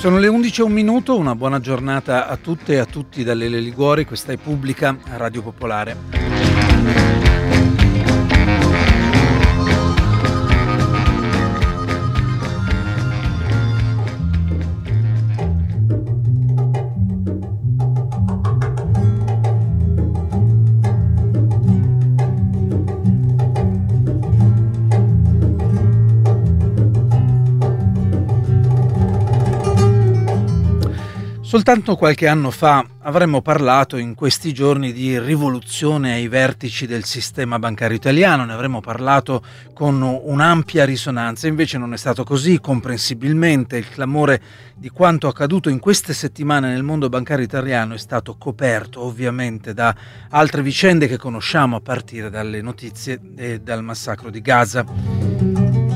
Sono le 11 e un minuto, una buona giornata a tutte e a tutti dall'Ele Liguori, questa è Pubblica, Radio Popolare. Soltanto qualche anno fa avremmo parlato in questi giorni di rivoluzione ai vertici del sistema bancario italiano, ne avremmo parlato con un'ampia risonanza, invece non è stato così. Comprensibilmente il clamore di quanto accaduto in queste settimane nel mondo bancario italiano è stato coperto ovviamente da altre vicende che conosciamo, a partire dalle notizie e dal massacro di Gaza.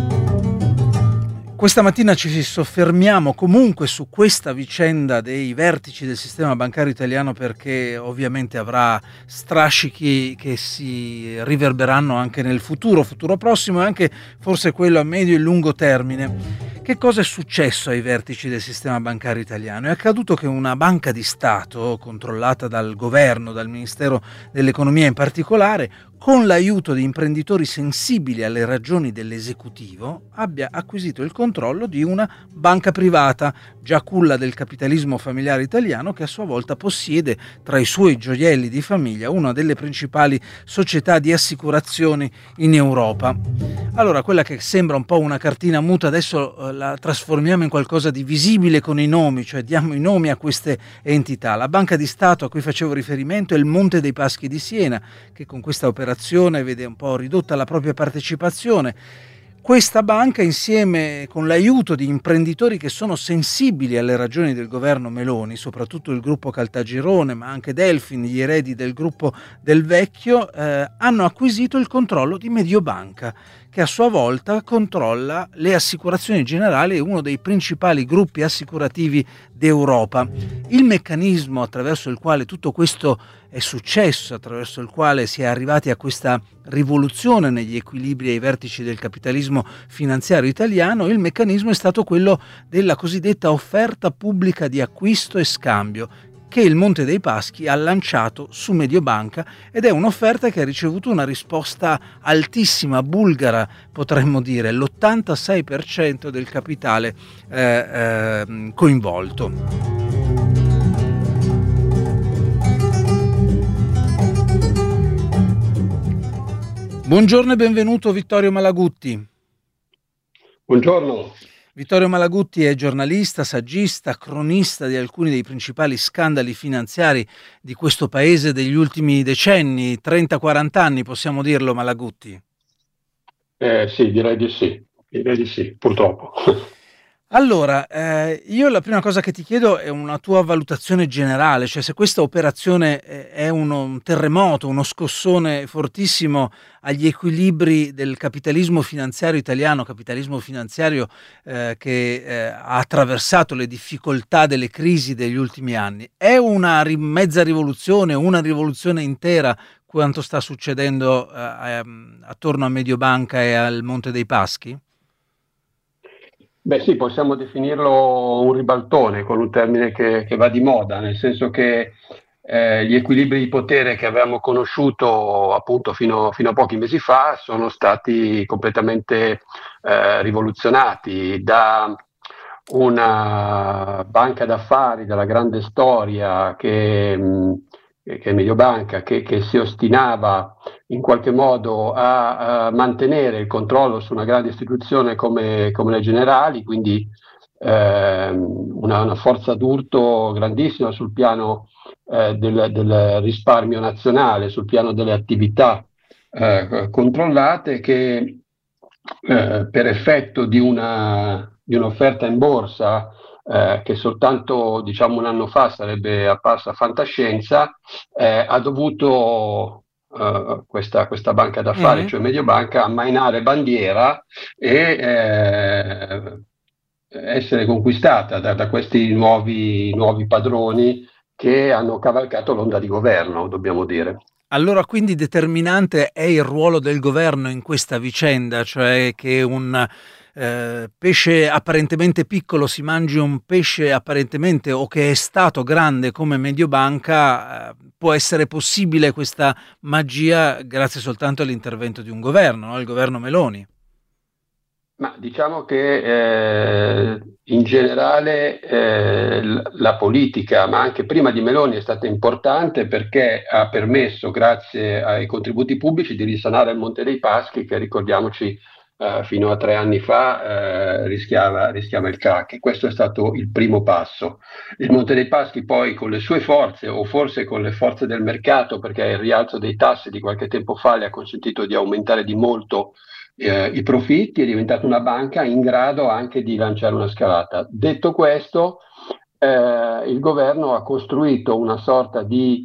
Questa mattina ci soffermiamo comunque su questa vicenda dei vertici del sistema bancario italiano, perché ovviamente avrà strascichi che si riverberanno anche nel futuro prossimo e anche forse quello a medio e lungo termine. Che cosa è successo ai vertici del sistema bancario italiano? È accaduto che una banca di Stato, controllata dal governo, dal Ministero dell'Economia in particolare, con l'aiuto di imprenditori sensibili alle ragioni dell'esecutivo, abbia acquisito il controllo di una banca privata, già culla del capitalismo familiare italiano, che a sua volta possiede tra i suoi gioielli di famiglia una delle principali società di assicurazioni in Europa. Allora, quella che sembra un po' una cartina muta, adesso la trasformiamo in qualcosa di visibile con i nomi, cioè diamo i nomi a queste entità. La banca di Stato a cui facevo riferimento è il Monte dei Paschi di Siena, che con questa operazione vede un po' ridotta la propria partecipazione. Questa banca, insieme con l'aiuto di imprenditori che sono sensibili alle ragioni del governo Meloni, soprattutto il gruppo Caltagirone, ma anche Delfin, gli eredi del gruppo Del Vecchio, hanno acquisito il controllo di Mediobanca, che a sua volta controlla le assicurazioni generali e uno dei principali gruppi assicurativi d'Europa. Il meccanismo attraverso il quale tutto questo è successo, attraverso il quale si è arrivati a questa rivoluzione negli equilibri ai vertici del capitalismo finanziario italiano, il meccanismo è stato quello della cosiddetta offerta pubblica di acquisto e scambio, che il Monte dei Paschi ha lanciato su Mediobanca, ed è un'offerta che ha ricevuto una risposta altissima, bulgara potremmo dire, l'86% del capitale coinvolto. Buongiorno e benvenuto Vittorio Malagutti. Buongiorno. Vittorio Malagutti è giornalista, saggista, cronista di alcuni dei principali scandali finanziari di questo paese degli ultimi decenni, 30-40 anni, possiamo dirlo, Malagutti? Sì, direi di sì, purtroppo. Allora, io la prima cosa che ti chiedo è una tua valutazione generale, cioè se questa operazione è un terremoto, uno scossone fortissimo agli equilibri del capitalismo finanziario italiano, capitalismo finanziario che ha attraversato le difficoltà delle crisi degli ultimi anni. È una mezza rivoluzione, una rivoluzione intera quanto sta succedendo attorno a Mediobanca e al Monte dei Paschi? Beh sì, possiamo definirlo un ribaltone con un termine che va di moda, nel senso che gli equilibri di potere che avevamo conosciuto appunto fino a pochi mesi fa sono stati completamente rivoluzionati da una banca d'affari dalla grande storia che è Mediobanca, che si ostinava in qualche modo a mantenere il controllo su una grande istituzione come le Generali, quindi una forza d'urto grandissima sul piano del risparmio nazionale, sul piano delle attività controllate, che per effetto di un'offerta in borsa che soltanto un anno fa sarebbe apparsa fantascienza, ha dovuto questa banca d'affari, cioè Mediobanca, ammainare bandiera e essere conquistata da questi nuovi padroni che hanno cavalcato l'onda di governo, dobbiamo dire. Allora, quindi determinante è il ruolo del governo in questa vicenda, cioè che un pesce apparentemente piccolo si mangi un pesce apparentemente o che è stato grande come Mediobanca, può essere possibile questa magia grazie soltanto all'intervento di un governo, no? Il governo Meloni. Ma diciamo che in generale la politica, ma anche prima di Meloni, è stata importante perché ha permesso, grazie ai contributi pubblici, di risanare il Monte dei Paschi, che ricordiamoci fino a 3 anni fa rischiava il crack. E questo è stato il primo passo. Il Monte dei Paschi poi con le sue forze, o forse con le forze del mercato, perché il rialzo dei tassi di qualche tempo fa le ha consentito di aumentare di molto i profitti, è diventata una banca in grado anche di lanciare una scalata. Detto questo, il governo ha costruito una sorta di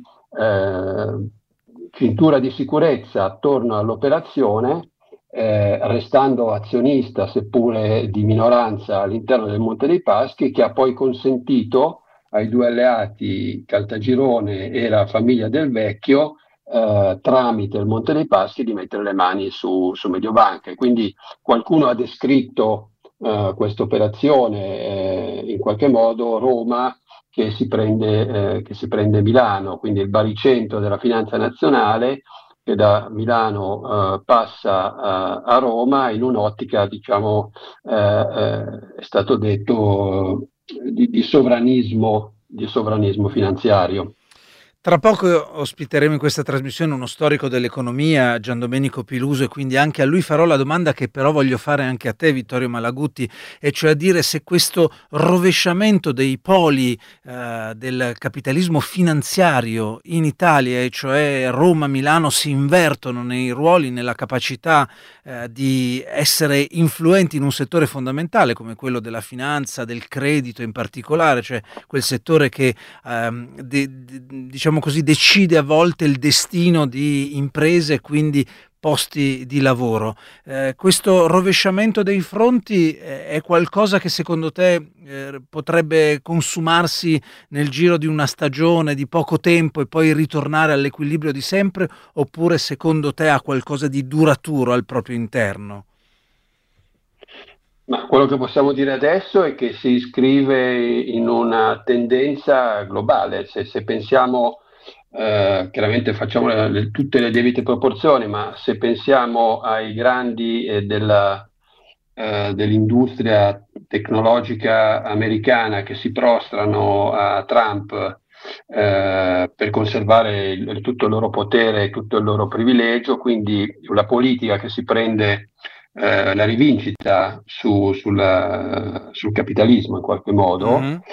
cintura di sicurezza attorno all'operazione, restando azionista, seppure di minoranza, all'interno del Monte dei Paschi, che ha poi consentito ai due alleati, Caltagirone e la famiglia Del Vecchio, tramite il Monte dei Paschi, di mettere le mani su Mediobanca. E quindi qualcuno ha descritto questa operazione, in qualche modo Roma che si prende Milano, quindi il baricentro della finanza nazionale che da Milano passa a Roma in un'ottica, diciamo, è stato detto, di sovranismo finanziario. Tra poco ospiteremo in questa trasmissione uno storico dell'economia, Giandomenico Piluso, e quindi anche a lui farò la domanda che però voglio fare anche a te, Vittorio Malagutti, e cioè a dire se questo rovesciamento dei poli del capitalismo finanziario in Italia, e cioè Roma, Milano, si invertono nei ruoli, nella capacità di essere influenti in un settore fondamentale come quello della finanza, del credito in particolare, cioè quel settore che diciamo così, decide a volte il destino di imprese e quindi posti di lavoro. Questo rovesciamento dei fronti è qualcosa che secondo te potrebbe consumarsi nel giro di una stagione, di poco tempo, e poi ritornare all'equilibrio di sempre, oppure secondo te ha qualcosa di duraturo al proprio interno? Ma quello che possiamo dire adesso è che si iscrive in una tendenza globale. Se pensiamo, chiaramente facciamo tutte le debite proporzioni, ma se pensiamo ai grandi dell'industria tecnologica americana che si prostrano a Trump per conservare tutto il loro potere e tutto il loro privilegio, quindi la politica che si prende la rivincita sul capitalismo in qualche modo, Mhm.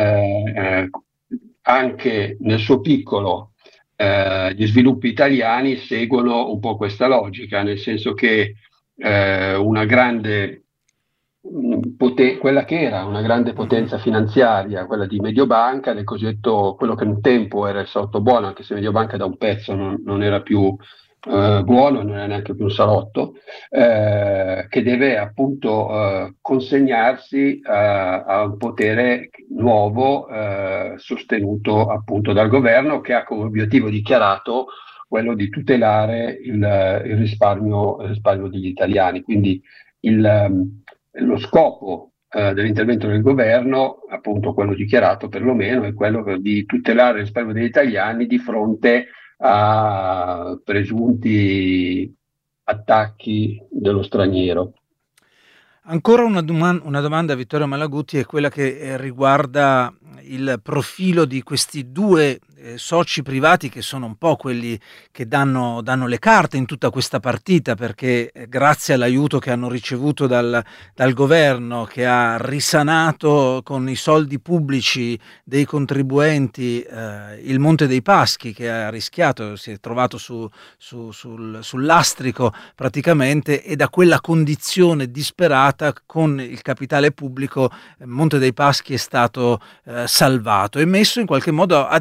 anche nel suo piccolo, gli sviluppi italiani seguono un po' questa logica, nel senso che una grande quella che era una grande Mhm. potenza finanziaria, quella di Mediobanca, del cosiddetto, quello che un tempo era il salotto buono, anche se Mediobanca da un pezzo non era più buono, non era neanche più un salotto, che deve appunto consegnarsi a un potere nuovo, sostenuto appunto dal governo, che ha come obiettivo dichiarato quello di tutelare il risparmio degli italiani. Quindi lo scopo dell'intervento del governo, appunto quello dichiarato perlomeno, è quello di tutelare il risparmio degli italiani di fronte a presunti attacchi dello straniero. Ancora una domanda a Vittorio Malagutti, è quella che riguarda il profilo di questi due soci privati che sono un po' quelli che danno le carte in tutta questa partita, perché grazie all'aiuto che hanno ricevuto dal governo, che ha risanato con i soldi pubblici dei contribuenti il Monte dei Paschi, che ha rischiato, si è trovato sul lastrico praticamente, e da quella condizione disperata con il capitale pubblico Monte dei Paschi è stato salvato e messo in qualche modo a disposizione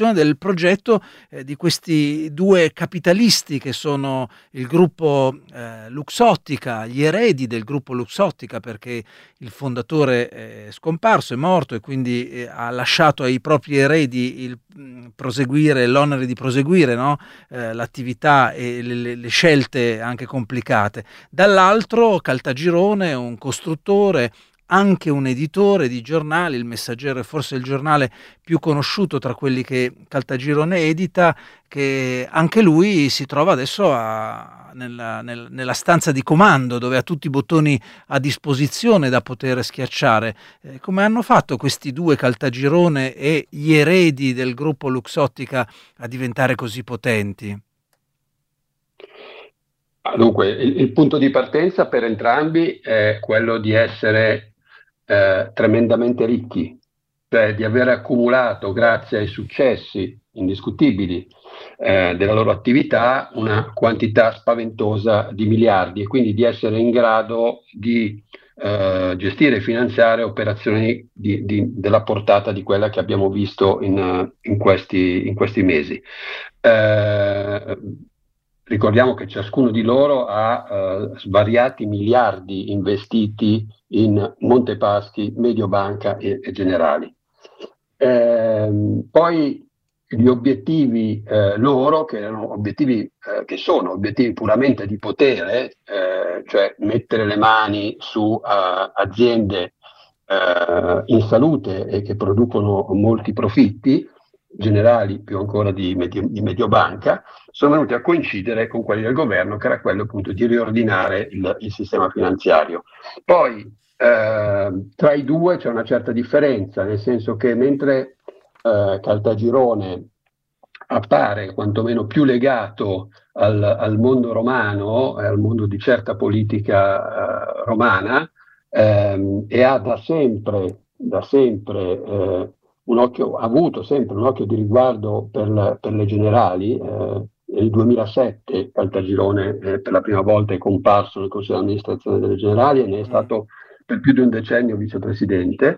presentazione del progetto di questi due capitalisti che sono il gruppo Luxottica, gli eredi del gruppo Luxottica, perché il fondatore è scomparso, è morto, e quindi ha lasciato ai propri eredi l'onere di proseguire, no? L'attività e le scelte anche complicate. Dall'altro Caltagirone, un costruttore, anche un editore di giornali. Il Messaggero è forse il giornale più conosciuto tra quelli che Caltagirone edita, che anche lui si trova adesso nella stanza di comando, dove ha tutti i bottoni a disposizione da poter schiacciare. Come hanno fatto questi due, Caltagirone e gli eredi del gruppo Luxottica, a diventare così potenti? Dunque, il punto di partenza per entrambi è quello di essere tremendamente ricchi, cioè di aver accumulato, grazie ai successi indiscutibili della loro attività, una quantità spaventosa di miliardi, e quindi di essere in grado di gestire e finanziare operazioni della portata di quella che abbiamo visto in questi mesi. Eh, Ricordiamo che ciascuno di loro ha svariati miliardi investiti in Montepaschi, Mediobanca e Generali. Poi gli obiettivi loro, che erano obiettivi che sono obiettivi puramente di potere, cioè mettere le mani su aziende in salute e che producono molti profitti, Generali più ancora di Mediobanca, sono venuti a coincidere con quelli del governo, che era quello appunto di riordinare il sistema finanziario. Poi tra i due c'è una certa differenza, nel senso che mentre Caltagirone appare quantomeno più legato al mondo romano, al mondo di certa politica romana, e ha da sempre ha avuto sempre un occhio di riguardo per le Generali. Nel 2007 Caltagirone per la prima volta è comparso nel Consiglio di amministrazione delle Generali e ne è stato per più di un decennio vicepresidente.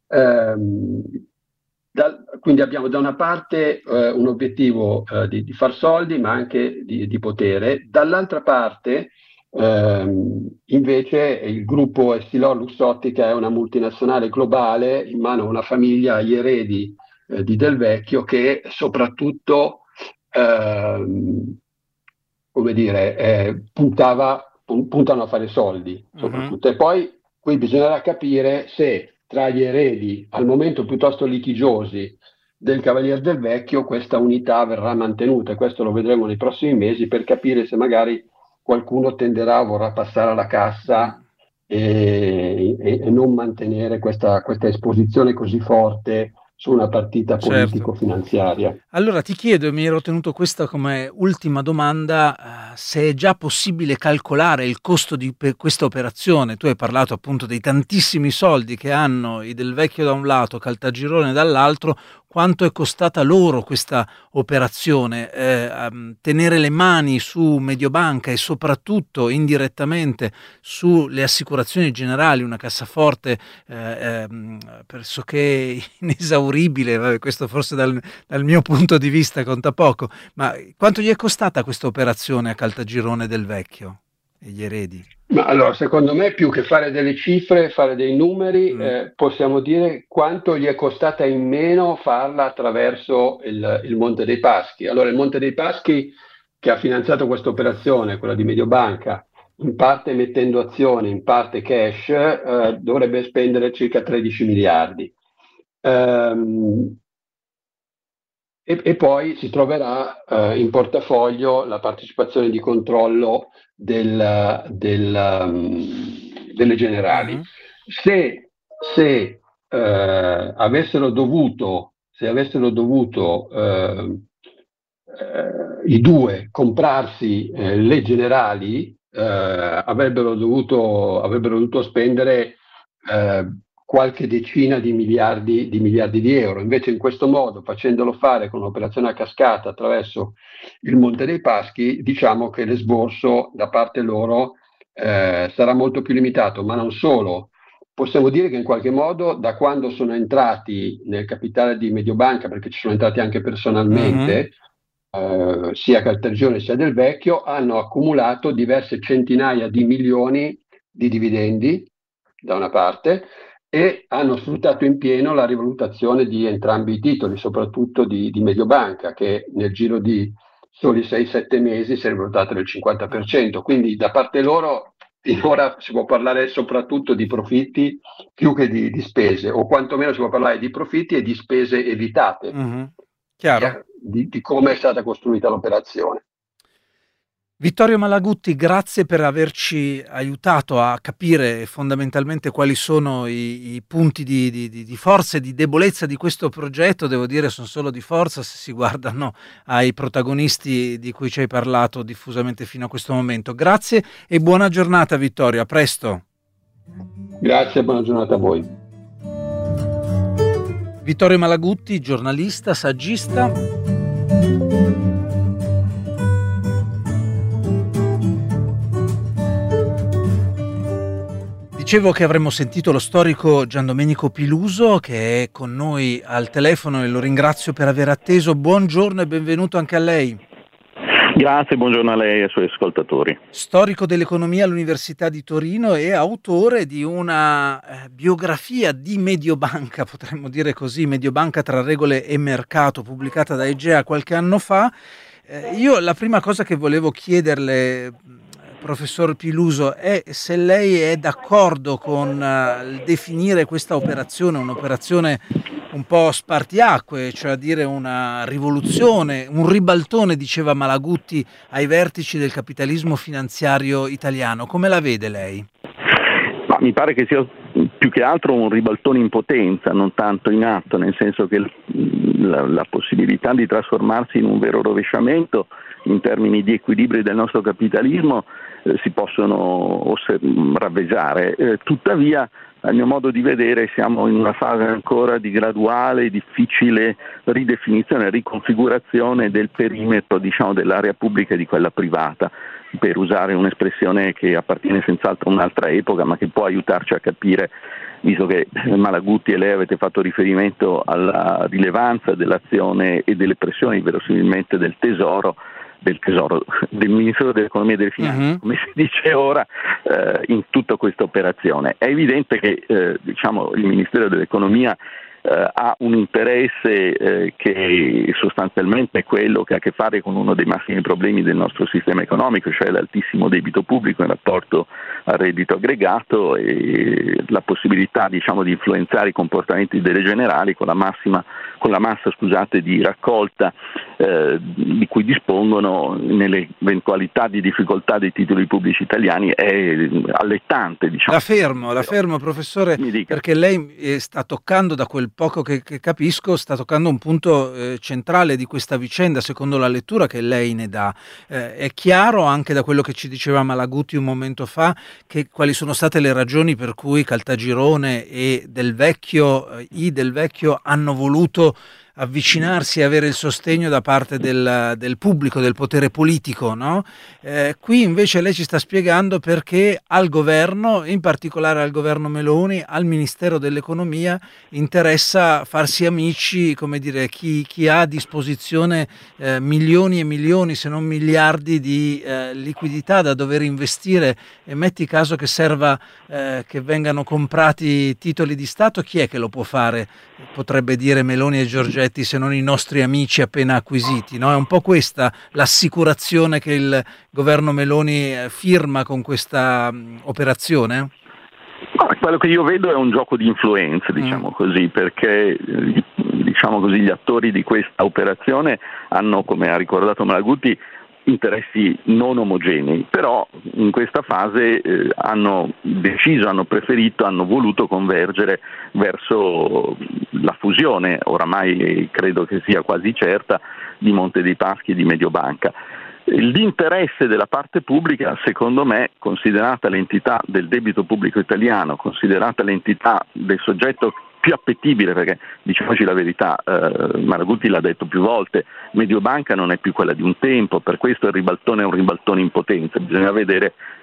Quindi abbiamo da una parte un obiettivo di far soldi, ma anche di potere. Dall'altra parte invece il gruppo Essilor-Luxottica è una multinazionale globale in mano a una famiglia, gli eredi di Del Vecchio, che soprattutto come dire, puntano a fare soldi, soprattutto. E poi qui bisognerà capire se tra gli eredi, al momento piuttosto litigiosi, del Cavalier Del Vecchio, questa unità verrà mantenuta, e questo lo vedremo nei prossimi mesi, per capire se magari qualcuno tenderà, vorrà passare alla cassa e non mantenere questa esposizione così forte su una partita politico-finanziaria. Allora ti chiedo, mi ero tenuto questa come ultima domanda, se è già possibile calcolare il costo di questa operazione. Tu hai parlato appunto dei tantissimi soldi che hanno i Del Vecchio da un lato, Caltagirone dall'altro. Quanto è costata loro questa operazione? Tenere le mani su Mediobanca e soprattutto indirettamente sulle assicurazioni generali, una cassaforte pressoché inesauribile. Questo forse dal mio punto di vista conta poco, ma quanto gli è costata questa operazione a Caltagirone Del Vecchio e gli eredi? Ma allora, secondo me, più che fare delle cifre, fare dei numeri, possiamo dire quanto gli è costata in meno farla attraverso il Monte dei Paschi. Allora, il Monte dei Paschi, che ha finanziato questa operazione, quella di Mediobanca, in parte mettendo azioni, in parte cash, dovrebbe spendere circa 13 miliardi. E poi si troverà in portafoglio la partecipazione di controllo delle Generali. Se avessero dovuto i due comprarsi le Generali, avrebbero dovuto spendere qualche decina di miliardi di euro. Invece in questo modo, facendolo fare con un'operazione a cascata attraverso il Monte dei Paschi, diciamo che l'esborso da parte loro sarà molto più limitato, ma non solo possiamo dire che in qualche modo da quando sono entrati nel capitale di Mediobanca, perché ci sono entrati anche personalmente, sia Caltagirone sia Del Vecchio, hanno accumulato diverse centinaia di milioni di dividendi da una parte e hanno sfruttato in pieno la rivalutazione di entrambi i titoli, soprattutto di Mediobanca, che nel giro di soli 6-7 mesi si è rivalutata del 50%. Quindi da parte loro finora si può parlare soprattutto di profitti più che di spese, o quantomeno si può parlare di profitti e di spese evitate, Chiaro. di come è stata costruita l'operazione. Vittorio Malagutti, grazie per averci aiutato a capire fondamentalmente quali sono i punti di forza e di debolezza di questo progetto. Devo dire, sono solo di forza se si guardano ai protagonisti di cui ci hai parlato diffusamente fino a questo momento. Grazie e buona giornata, Vittorio. A presto. Grazie e buona giornata a voi. Vittorio Malagutti, giornalista, saggista. Dicevo che avremmo sentito lo storico Giandomenico Piluso, che è con noi al telefono, e lo ringrazio per aver atteso. Buongiorno e benvenuto anche a lei. Grazie, buongiorno a lei e ai suoi ascoltatori. Storico dell'economia all'Università di Torino e autore di una biografia di Mediobanca, potremmo dire così, Mediobanca tra regole e mercato, pubblicata da Egea qualche anno fa. Io la prima cosa che volevo chiederle, professor Piluso, è se lei è d'accordo con il definire questa operazione un'operazione un po' spartiacque, cioè a dire una rivoluzione, un ribaltone, diceva Malagutti, ai vertici del capitalismo finanziario italiano. Come la vede lei? Ma mi pare che sia più che altro un ribaltone in potenza, non tanto in atto, nel senso che la possibilità di trasformarsi in un vero rovesciamento in termini di equilibri del nostro capitalismo si possono ravvisare. Tuttavia, a mio modo di vedere, siamo in una fase ancora di graduale e difficile ridefinizione, riconfigurazione del perimetro, diciamo, dell'area pubblica e di quella privata, per usare un'espressione che appartiene senz'altro a un'altra epoca, ma che può aiutarci a capire, visto che Malagutti e lei avete fatto riferimento alla rilevanza dell'azione e delle pressioni verosimilmente del Ministero dell'Economia e delle Finanze, come si dice ora, in tutta questa operazione. È evidente che il Ministero dell'Economia ha un interesse che sostanzialmente è quello che ha a che fare con uno dei massimi problemi del nostro sistema economico, cioè l'altissimo debito pubblico in rapporto al reddito aggregato e la possibilità, diciamo, di influenzare i comportamenti delle generali con la massa di raccolta di cui dispongono nelle eventualità di difficoltà dei titoli pubblici italiani è allettante, diciamo. La fermo, professore, perché lei sta toccando, da quel poco che capisco, sta toccando un punto centrale di questa vicenda, secondo la lettura che lei ne dà. È chiaro anche da quello che ci diceva Malagutti un momento fa quali sono state le ragioni per cui Caltagirone e Del Vecchio hanno voluto avvicinarsi e avere il sostegno da parte del pubblico, del potere politico, no? Qui invece lei ci sta spiegando perché al governo, in particolare al governo Meloni, al Ministero dell'Economia, interessa farsi amici, come dire, chi ha a disposizione milioni e milioni, se non miliardi di liquidità da dover investire, e metti caso che serva che vengano comprati titoli di Stato, chi è che lo può fare? Potrebbe dire Meloni e Giorgetti, se non i nostri amici appena acquisiti, no? È un po' questa l'assicurazione che il governo Meloni firma con questa operazione? Quello che io vedo è un gioco di influenze, diciamo così, perché gli attori di questa operazione hanno, come ha ricordato Malagutti, interessi non omogenei, però in questa fase hanno preferito, hanno voluto convergere verso la fusione, oramai credo che sia quasi certa, di Monte dei Paschi e di Mediobanca. L'interesse della parte pubblica, secondo me, considerata l'entità del debito pubblico italiano, considerata l'entità del soggetto più appetibile, perché diciamoci la verità, Malagutti l'ha detto più volte, Mediobanca non è più quella di un tempo, per questo il ribaltone è un ribaltone in potenza, bisogna vedere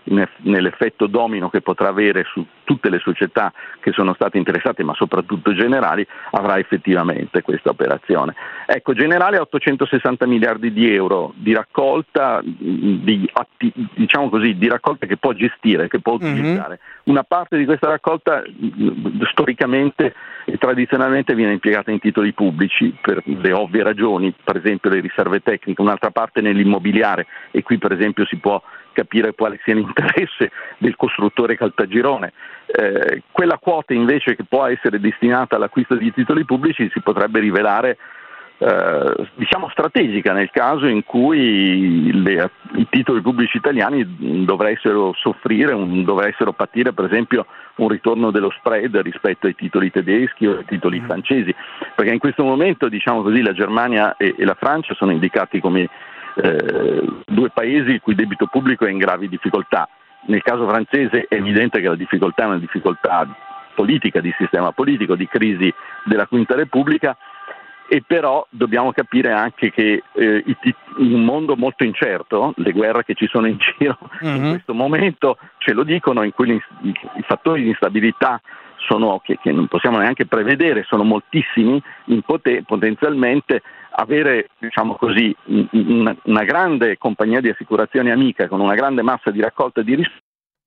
nell'effetto domino che potrà avere su tutte le società che sono state interessate, ma soprattutto Generali, avrà effettivamente questa operazione. Ecco, Generali ha 860 miliardi di euro di raccolta, diciamo così, di raccolta che può gestire, che può utilizzare. Una parte di questa raccolta storicamente e tradizionalmente viene impiegata in titoli pubblici per le ovvie ragioni, per esempio le riserve tecniche, un'altra parte nell'immobiliare, e qui per esempio si può capire quale sia l'interesse del costruttore Caltagirone. Quella quota invece che può essere destinata all'acquisto di titoli pubblici si potrebbe rivelare diciamo strategica nel caso in cui i titoli pubblici italiani dovessero patire per esempio un ritorno dello spread rispetto ai titoli tedeschi o ai titoli francesi, perché in questo momento, diciamo così, la Germania e la Francia sono indicati come due paesi il cui debito pubblico è in gravi difficoltà. Nel caso francese è evidente che la difficoltà è una difficoltà politica, di sistema politico, di crisi della Quinta Repubblica, e però dobbiamo capire anche che in un mondo molto incerto, le guerre che ci sono in giro in questo momento ce lo dicono, in cui i fattori di instabilità che non possiamo neanche prevedere sono moltissimi, potenzialmente avere, diciamo così, una grande compagnia di assicurazioni amica con una grande massa di raccolta di risparmi.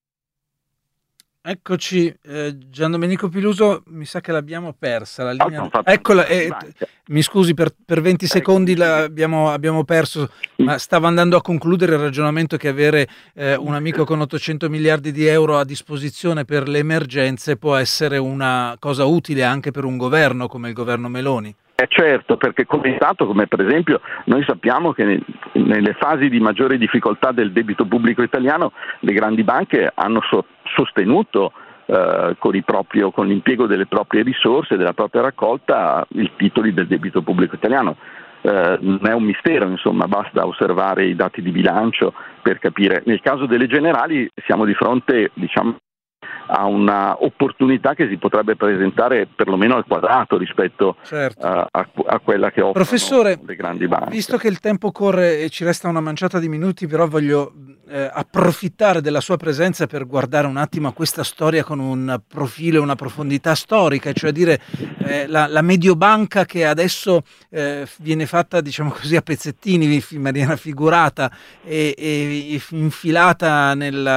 Eccoci, Gian Domenico Piluso, mi sa che l'abbiamo persa la linea. Eccola, mi scusi per 20 secondi abbiamo perso, ma stavo andando a concludere il ragionamento che avere un amico con 800 miliardi di euro a disposizione per le emergenze può essere una cosa utile anche per un governo come il governo Meloni. Certo, perché come per esempio noi sappiamo che nelle fasi di maggiore difficoltà del debito pubblico italiano le grandi banche hanno sostenuto con l'impiego delle proprie risorse, della propria raccolta, i titoli del debito pubblico italiano. Non è un mistero, insomma, basta osservare i dati di bilancio per capire. Nel caso delle Generali siamo di fronte, diciamo, a una opportunità che si potrebbe presentare perlomeno al quadrato rispetto a quella che offrono Professore, le grandi banche. Visto che il tempo corre e ci resta una manciata di minuti, però voglio approfittare della sua presenza per guardare un attimo a questa storia con un profilo e una profondità storica, cioè dire la Mediobanca che adesso viene fatta, diciamo così, a pezzettini, in maniera figurata e infilata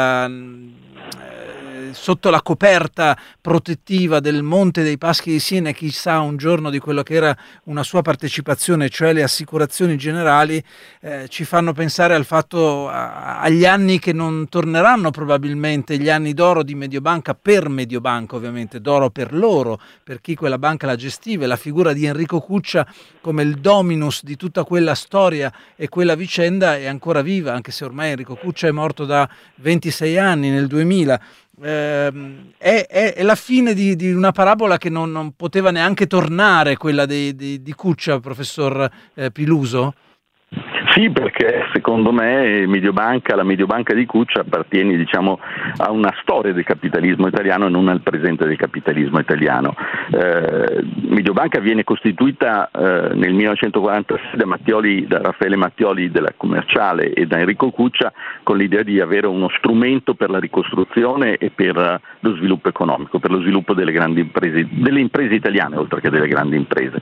sotto la coperta protettiva del Monte dei Paschi di Siena, e chissà un giorno di quello che era una sua partecipazione, cioè le assicurazioni generali, ci fanno pensare al fatto, agli anni che non torneranno probabilmente, gli anni d'oro di Mediobanca, per Mediobanca ovviamente, d'oro per loro, per chi quella banca la gestiva, e la figura di Enrico Cuccia come il dominus di tutta quella storia e quella vicenda è ancora viva, anche se ormai Enrico Cuccia è morto da 26 anni, nel 2000. È la fine di una parabola che non poteva neanche tornare, quella di Cuccia, professor Piluso? Sì, perché secondo me la Mediobanca di Cuccia appartiene, diciamo, a una storia del capitalismo italiano e non al presente del capitalismo italiano. Mediobanca viene costituita nel 1946 da Raffaele Mattioli della Commerciale e da Enrico Cuccia, con l'idea di avere uno strumento per la ricostruzione e per lo sviluppo economico, per lo sviluppo delle grandi imprese, delle imprese italiane oltre che delle grandi imprese.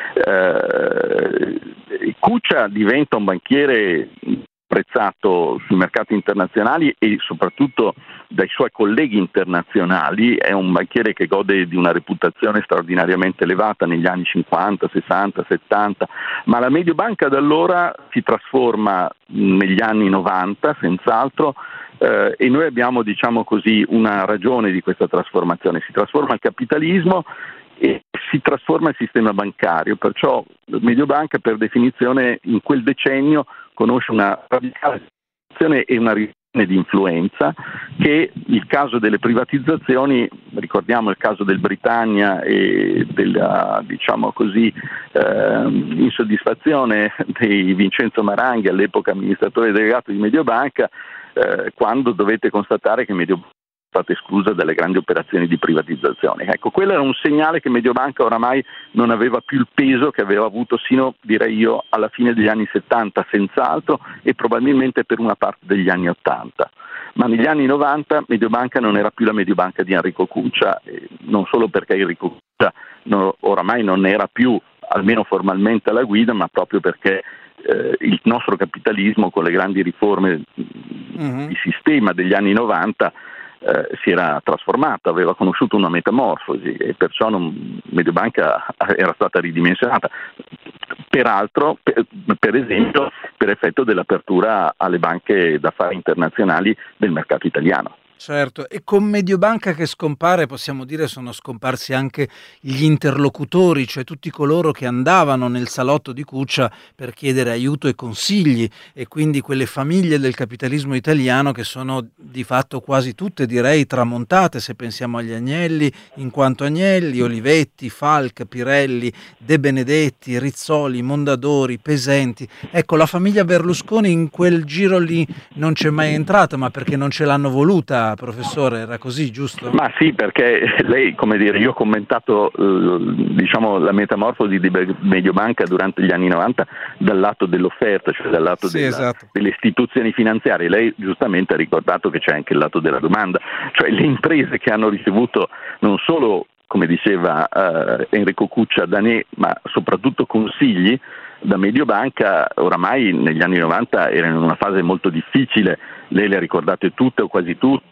Cuccia diventa un banchiere apprezzato sui mercati internazionali e soprattutto dai suoi colleghi internazionali. È un banchiere che gode di una reputazione straordinariamente elevata negli anni 50, 60, 70, ma la Mediobanca da allora si trasforma negli anni 90 senz'altro, e noi abbiamo, diciamo così, una ragione di questa trasformazione. Si trasforma il capitalismo e si trasforma il sistema bancario, perciò Mediobanca per definizione in quel decennio conosce una radicale e una riduzione di influenza che il caso delle privatizzazioni, ricordiamo il caso del Britannia e della, diciamo così, insoddisfazione di Vincenzo Maranghi, all'epoca amministratore delegato di Mediobanca, quando dovette constatare che Mediobanca stata esclusa dalle grandi operazioni di privatizzazione. Ecco, quello era un segnale che Mediobanca oramai non aveva più il peso che aveva avuto sino, direi io, alla fine degli anni 70 senz'altro, e probabilmente per una parte degli anni 80. Ma negli anni 90 Mediobanca non era più la Mediobanca di Enrico Cuccia, non solo perché Enrico Cuccia oramai non era più, almeno formalmente, alla guida, ma proprio perché il nostro capitalismo, con le grandi riforme di sistema degli anni 90, si era trasformato, aveva conosciuto una metamorfosi, e perciò Mediobanca era stata ridimensionata, peraltro per esempio per effetto dell'apertura alle banche d'affari internazionali del mercato italiano. Certo, e con Mediobanca che scompare, possiamo dire, sono scomparsi anche gli interlocutori, cioè tutti coloro che andavano nel salotto di Cuccia per chiedere aiuto e consigli, e quindi quelle famiglie del capitalismo italiano che sono di fatto quasi tutte, direi, tramontate, se pensiamo agli Agnelli, in quanto Agnelli, Olivetti, Falk, Pirelli, De Benedetti, Rizzoli, Mondadori, Pesenti. Ecco, la famiglia Berlusconi in quel giro lì non c'è mai entrata, ma perché non ce l'hanno voluta, professore, era così, giusto? Ma sì, perché lei, come dire, io ho commentato diciamo la metamorfosi di Mediobanca durante gli anni 90 dal lato dell'offerta, cioè dal lato esatto, delle istituzioni finanziarie. Lei giustamente ha ricordato che c'è anche il lato della domanda, cioè le imprese che hanno ricevuto non solo, come diceva Enrico Cuccia, ma soprattutto consigli da Mediobanca, oramai negli anni 90 erano in una fase molto difficile. Lei le ha ricordate tutte o quasi tutte,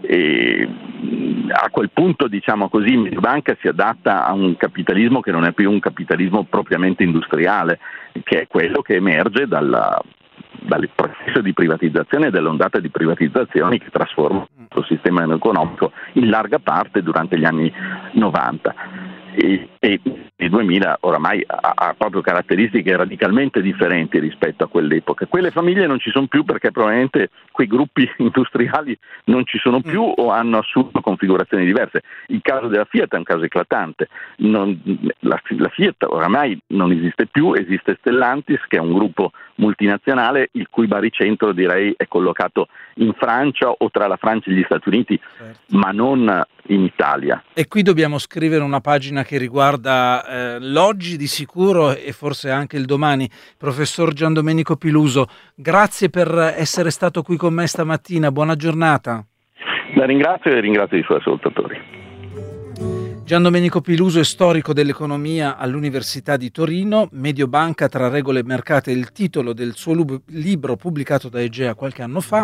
e a quel punto, diciamo così, Mediobanca si adatta a un capitalismo che non è più un capitalismo propriamente industriale, che è quello che emerge dal processo di privatizzazione e dall'ondata di privatizzazioni che trasforma il sistema economico in larga parte durante gli anni 90. E il 2000 oramai ha proprio caratteristiche radicalmente differenti rispetto a quell'epoca. Quelle famiglie non ci sono più perché probabilmente quei gruppi industriali non ci sono più o hanno assunto configurazioni diverse. Il caso della Fiat è un caso eclatante. La Fiat oramai non esiste più, esiste Stellantis, che è un gruppo multinazionale il cui baricentro, direi, è collocato in Francia o tra la Francia e gli Stati Uniti, certo, ma non in Italia. E qui dobbiamo scrivere una pagina che riguarda l'oggi di sicuro e forse anche il domani. Professor Giandomenico Piluso, grazie per essere stato qui con me stamattina, buona giornata. La ringrazio e ringrazio i suoi ascoltatori. Giandomenico Piluso è storico dell'economia all'Università di Torino. Mediobanca tra regole e mercati è il titolo del suo libro pubblicato da Egea qualche anno fa.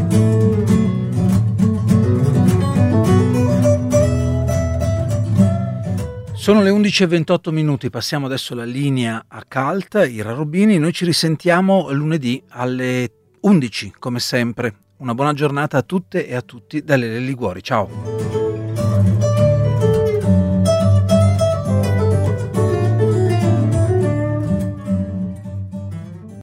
Sono le 11:28, passiamo adesso la linea a Calt, Ira Robini. Noi ci risentiamo lunedì alle 11 come sempre. Una buona giornata a tutte e a tutti da Lele Liguori. Ciao.